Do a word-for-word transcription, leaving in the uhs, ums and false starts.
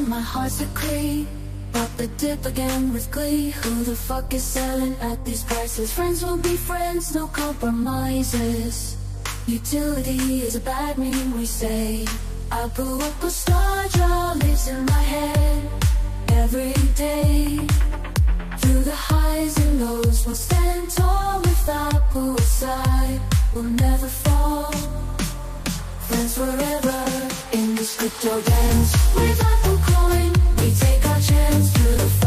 and my heart's a creep. Pop the dip again with glee. Who the fuck is selling at these prices? Friends will be friends, no compromises. Utility is a bad meme, we say. I blew up a star, draw lives in my head every day. Through the highs and lows, we'll stand tall without poolside. We'll never fall. Friends forever in this crypto dance. With Apple coin, we take our chance through the